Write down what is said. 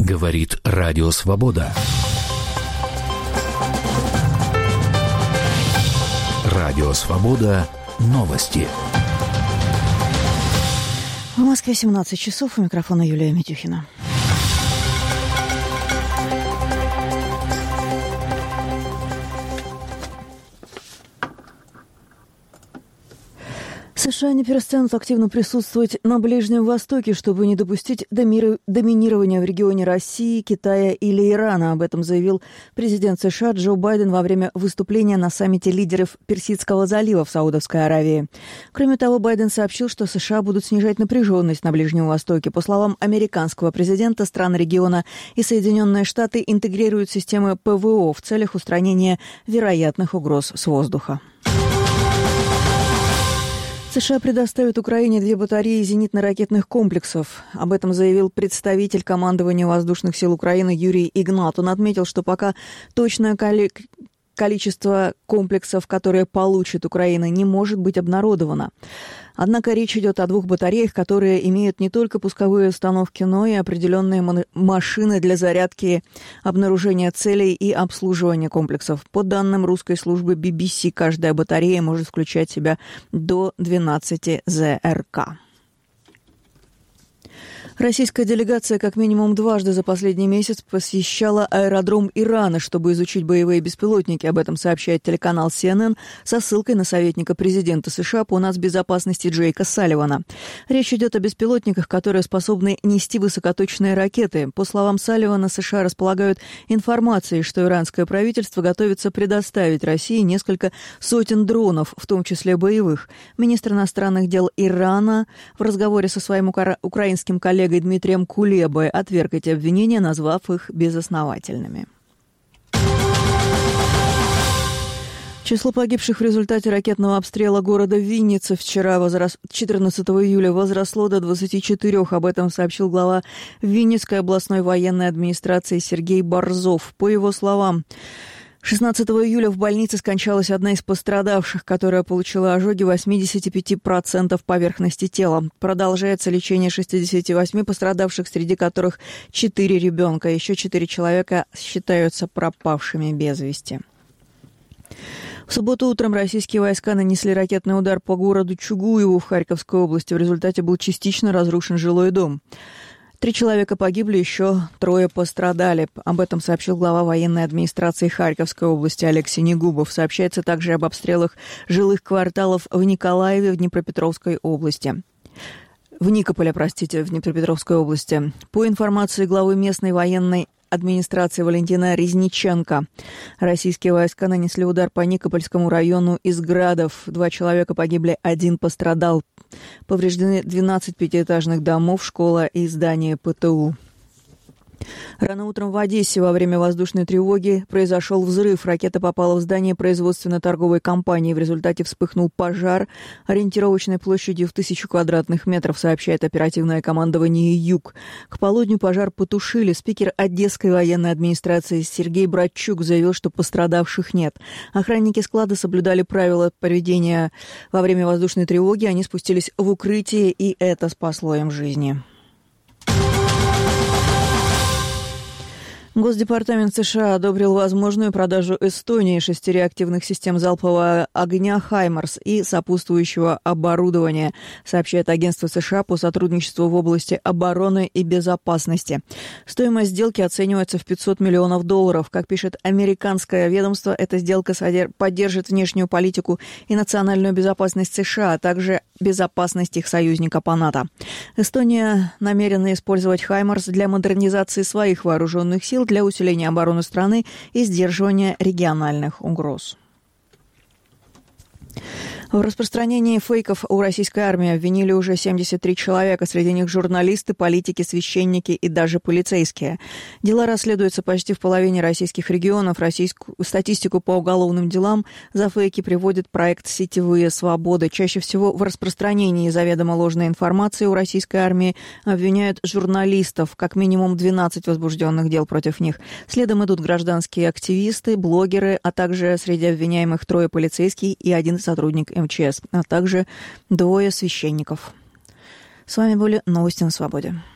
Говорит Радио Свобода. Радио Свобода. Новости. В Москве 17 часов. У микрофона Юлия Митюхина. США не перестанут активно присутствовать на Ближнем Востоке, чтобы не допустить доминирования в регионе России, Китая или Ирана. Об этом заявил президент США Джо Байден во время выступления на саммите лидеров Персидского залива в Саудовской Аравии. Кроме того, Байден сообщил, что США будут снижать напряженность на Ближнем Востоке. По словам американского президента, страны региона и Соединенные Штаты интегрируют системы ПВО в целях устранения вероятных угроз с воздуха. США предоставят Украине 2 батареи зенитно-ракетных комплексов. Об этом заявил представитель командования воздушных сил Украины Юрий Игнат. Он отметил, что пока точное количество комплексов, которые получит Украина, не может быть обнародовано. Однако речь идет о 2 батареях, которые имеют не только пусковые установки, но и определенные машины для зарядки, обнаружения целей и обслуживания комплексов. По данным русской службы BBC, каждая батарея может включать в себя до 12 ЗРК. Российская делегация как минимум дважды за последний месяц посещала аэродром Ирана, чтобы изучить боевые беспилотники. Об этом сообщает телеканал CNN со ссылкой на советника президента США по нацбезопасности Джейка Салливана. Речь идет о беспилотниках, которые способны нести высокоточные ракеты. По словам Салливана, США располагают информацией, что иранское правительство готовится предоставить России несколько сотен дронов, в том числе боевых. Министр иностранных дел Ирана в разговоре со своим украинским коллегой Дмитрием Кулебой отверг эти обвинения, назвав их безосновательными. Число погибших в результате ракетного обстрела города Винница вчера, 14 июля, возросло до 24. Об этом сообщил глава Винницкой областной военной администрации Сергей Борзов. По его словам, 16 июля в больнице скончалась одна из пострадавших, которая получила ожоги 85% поверхности тела. Продолжается лечение 68 пострадавших, среди которых 4 ребенка. Еще 4 человека считаются пропавшими без вести. В субботу утром российские войска нанесли ракетный удар по городу Чугуеву в Харьковской области. В результате был частично разрушен жилой дом. 3 человека погибли, еще 3 пострадали. Об этом сообщил глава военной администрации Харьковской области Олег Синегубов. Сообщается также об обстрелах жилых кварталов в Николаеве в Днепропетровской области. В Никополе, в Днепропетровской области. По информации главы местной военной администрации Валентина Резниченко, российские войска нанесли удар по Никопольскому району из градов. 2 человека погибли, 1 пострадал. Повреждены 12 пятиэтажных домов, школа и здание ПТУ. Рано утром в Одессе во время воздушной тревоги произошел взрыв. Ракета попала в здание производственно-торговой компании. В результате вспыхнул пожар ориентировочной площадью в 1000 квадратных метров, сообщает оперативное командование «Юг». К полудню пожар потушили. Спикер Одесской военной администрации Сергей Братчук заявил, что пострадавших нет. Охранники склада соблюдали правила поведения во время воздушной тревоги. Они спустились в укрытие, и это спасло им жизни. Госдепартамент США одобрил возможную продажу Эстонии 6 реактивных систем залпового огня «Хаймарс» и сопутствующего оборудования, сообщает агентство США по сотрудничеству в области обороны и безопасности. Стоимость сделки оценивается в $500 миллионов. Как пишет американское ведомство, эта сделка поддержит внешнюю политику и национальную безопасность США, а также безопасность их союзника по НАТО. Эстония намерена использовать «Хаймарс» для модернизации своих вооруженных сил, для усиления обороны страны и сдерживания региональных угроз. В распространении фейков у российской армии обвинили уже 73 человека. Среди них журналисты, политики, священники и даже полицейские. Дела расследуются почти в половине российских регионов. Статистику по уголовным делам за фейки приводит проект «Сетевые свободы». Чаще всего в распространении заведомо ложной информации у российской армии обвиняют журналистов. Как минимум 12 возбужденных дел против них. Следом идут гражданские активисты, блогеры, а также среди обвиняемых 3 полицейских и 1 сотрудник МЧС, а также 2 священников. С вами были новости на Свободе.